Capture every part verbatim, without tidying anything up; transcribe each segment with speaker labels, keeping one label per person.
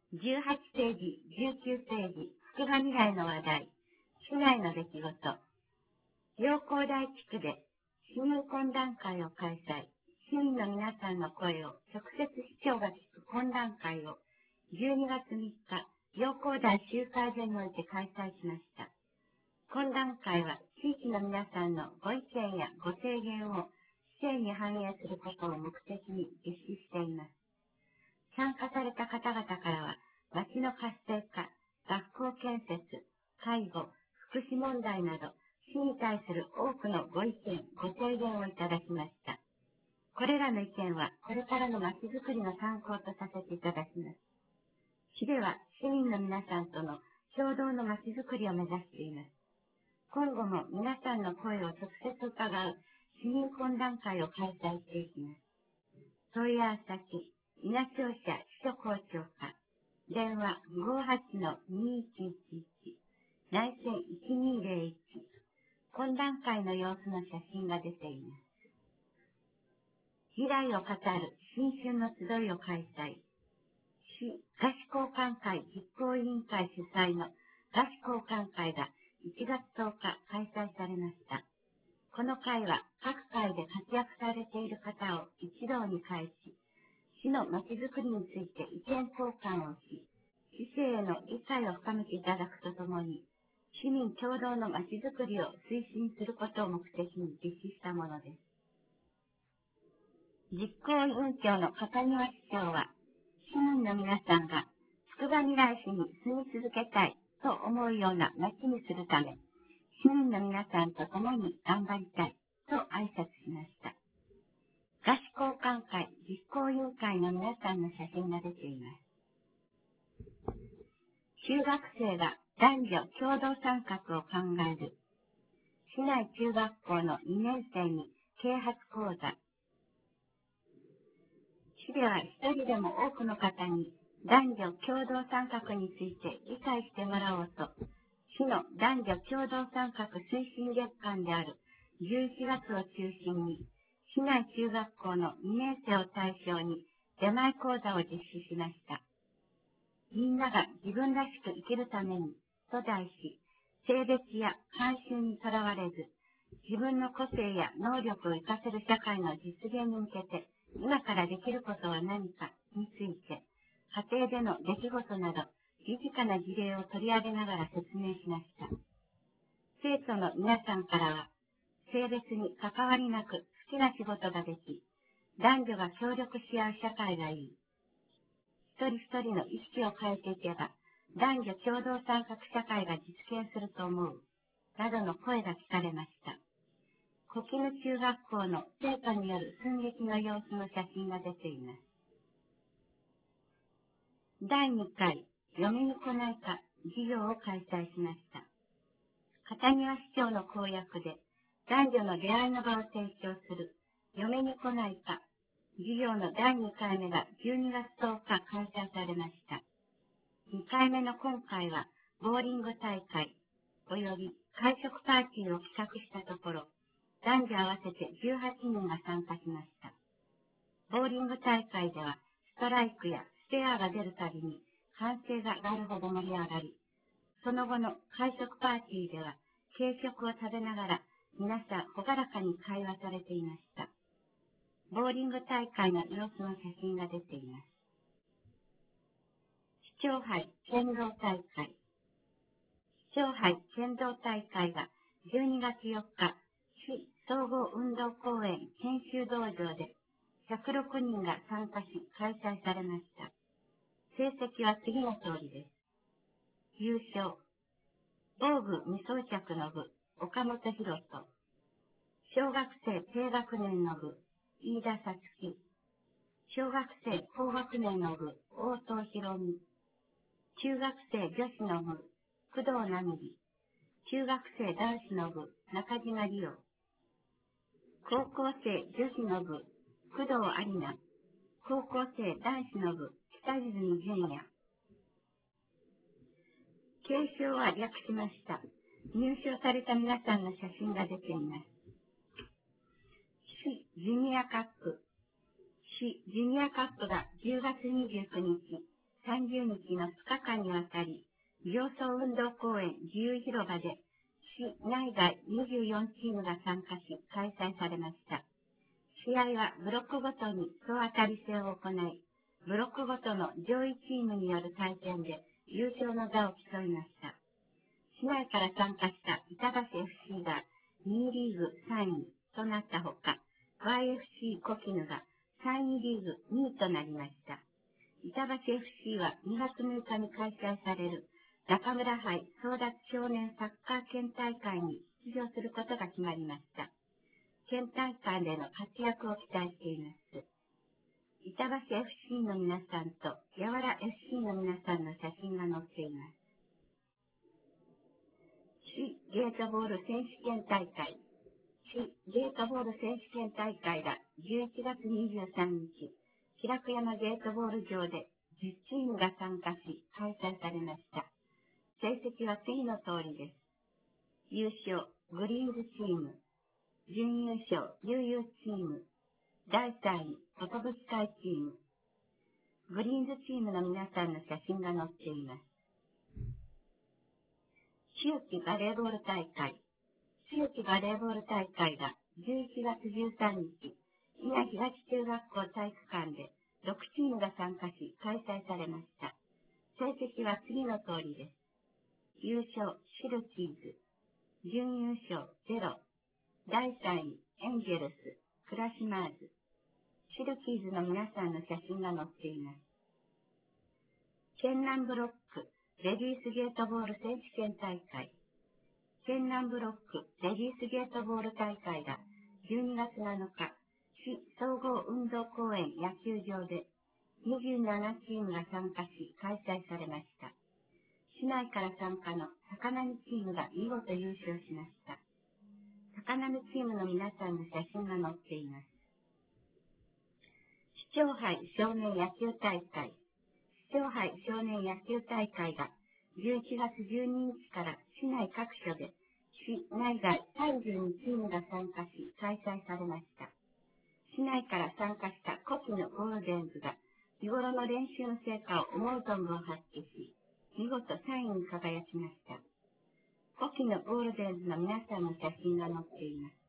Speaker 1: じゅうはち世紀、じゅうきゅう世紀、つくば未来の話題、市内の出来事。陽光台地区で市民懇談会を開催。市民の皆さんの声を直接市長が聞く懇談会をじゅうにがつみっか、陽光台集会所において開催しました。懇談会は地域の皆さんのご意見やご提言を市政に反映することを目的に実施しています。参加された方々からは、町の活性化、学校建設、介護、福祉問題など、市に対する多くのご意見、ご提言をいただきました。これらの意見は、これからの町づくりの参考とさせていただきます。市では、市民の皆さんとの共同の町づくりを目指しています。今後も皆さんの声を直接伺う市民懇談会を開催していきます。問い合わせ先、稲庁舎支所校長課、電話 ごはちのにいちいちいち、内線いちにゼロいち、懇談会の様子の写真が出ています。未来を語る新春の集いを開催。市菓子交換会実行委員会主催の菓子交換会がいちがつとおか開催されました。この会は各会で活躍されている方を一堂に会し、市のまちづくりについて意見交換をし、市政への理解を深めていただくとともに、市民共同のまちづくりを推進することを目的に実施したものです。実行委員長の片庭市長は、市民の皆さんがつくばみらい市に住み続けたいと思うような町にするため、市民の皆さんと共に頑張りたいと挨拶しました。菓子交換会実行委員会の皆さんの写真が出ています。中学生が男女共同参画を考える。市内中学校のにねん生に啓発講座。市では一人でも多くの方に男女共同参画について理解してもらおうと、市の男女共同参画推進月間であるじゅういちがつを中心に、市内中学校のにねん生を対象に出前講座を実施しました。みんなが自分らしく生きるためにと題し、性別や慣習にとらわれず、自分の個性や能力を活かせる社会の実現に向けて、今からできることは何かについて、家庭での出来事など、身近な事例を取り上げながら説明しました。生徒の皆さんからは、性別に関わりなく好きな仕事ができ、男女が協力し合う社会がいい。一人一人の意識を変えていけば、男女共同参画社会が実現すると思う、などの声が聞かれました。小絹中学校の生徒による寸劇の様子の写真が出ています。だいにかい、嫁に来ないか授業を開催しました。片庭市長の公約で、男女の出会いの場を提供する、嫁に来ないか授業のだいにかいめがじゅうにがつとおか開催されました。にかいめの今回は、ボーリング大会、および会食パーティーを企画したところ、男女合わせてじゅうはちにんが参加しました。ボーリング大会では、ストライクやスペアが出るたびに歓声が上がるほど盛り上がり、その後の会食パーティーでは、軽食を食べながら皆さんほがらかに会話されていました。ボーリング大会の様子の写真が出ています。市長杯剣道大会。市長杯剣道大会がじゅうにがつよっか、市総合運動公園研修道場でひゃくろくにんが参加し開催されました。成績は次の通りです。優勝。防具未装着の部、岡本博人。小学生低学年の部、飯田さつき。小学生高学年の部、大藤ひろみ。中学生女子の部、工藤奈美。中学生男子の部、中島理央。高校生女子の部、工藤有奈。高校生男子の部、北泉純也。継承は略しました。入賞された皆さんの写真が出ています。市ジュニアカップ。市ジュニアカップがじゅうがつにじゅうくにち、最さんじゅうにちのふつかかんにわたり、病巣運動公園自由広場で、市内外にじゅうよんチームが参加し、開催されました。試合はブロックごとに総当たり戦を行い、ブロックごとの上位チームによる対戦で優勝の座を競いました。市内から参加した板橋 エフシー がにいリーグさんいとなったほか、ワイエフシー コキヌがさんいリーグにいとなりました。板橋 エフシー はにがつむいかに開催される中村杯争奪少年サッカー県大会に出場することが決まりました。県大会での活躍を期待しています。板橋 エフシー の皆さんと柔ら エフシー の皆さんの写真が載っています。市ゲートボール選手権大会。市ゲートボール選手権大会がじゅういちがつにじゅうさんにち、平久山ゲートボール場でじゅっチームが参加し、開催されました。成績は次の通りです。優勝、グリーンズチーム。準優勝、悠々チーム。だいさんい、寿会チーム。グリーンズチームの皆さんの写真が載っています。秋季バレーボール大会。秋季バレーボール大会がじゅういちがつじゅうさんにち、伊賀東中学校体育館でろくチームが参加し開催されました。成績は次の通りです。優勝、シルキーズ。準優勝、ゼロ。だいさんい、エンジェルス、クラシマーズ。シルキーズの皆さんの写真が載っています。県南ブロック、レディースゲートボール選手権大会。県南ブロック、レディースゲートボール大会がじゅうにがつなのか、市総合運動公園野球場でにじゅうななチームが参加し開催されました。市内から参加の高波チームが見事優勝しました。高波チームの皆さんの写真が載っています。市長杯少年野球大会。市長杯少年野球大会がじゅういちがつじゅうににちから市内各所で市内外さんじゅうにチームが参加し開催されました。市内から参加した古希のゴールデンズが日頃の練習の成果を思う存分発揮し、見事さんいに輝きました。古希のゴールデンズの皆さんの写真が載っています。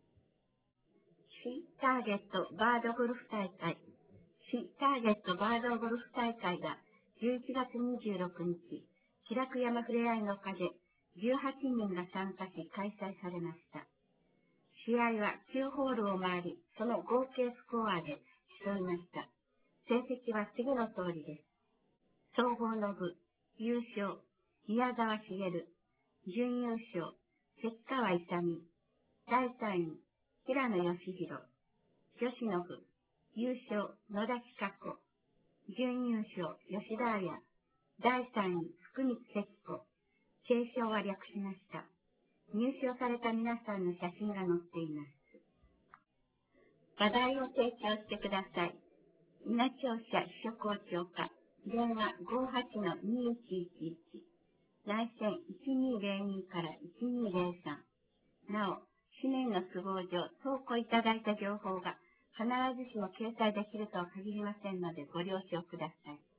Speaker 1: 市ターゲットバードゴルフ大会。市ターゲットバードゴルフ大会がじゅういちがつにじゅうろくにち、白久山ふれあいの丘でじゅうはちにんが参加し開催されました。試合はきゅうホールを回り、その合計スコアで競いました。成績は次の通りです。総合の部、優勝、宮沢茂、準優勝、関川勇、だいさんい、平野義弘、女子の部、優勝、野田千佳子、準優勝、吉田彩、だいさんい、福光節子、継承は略しました。入賞された皆さんの写真が載っています。話題を提供してください。稲庁舎秘書校長課、電話 ごーはちのにいちいちいち、内線いちにーぜろにからいちにーぜろさん。なお、紙面の都合上、投稿いただいた情報が必ずしも掲載できるとは限りませんのでご了承ください。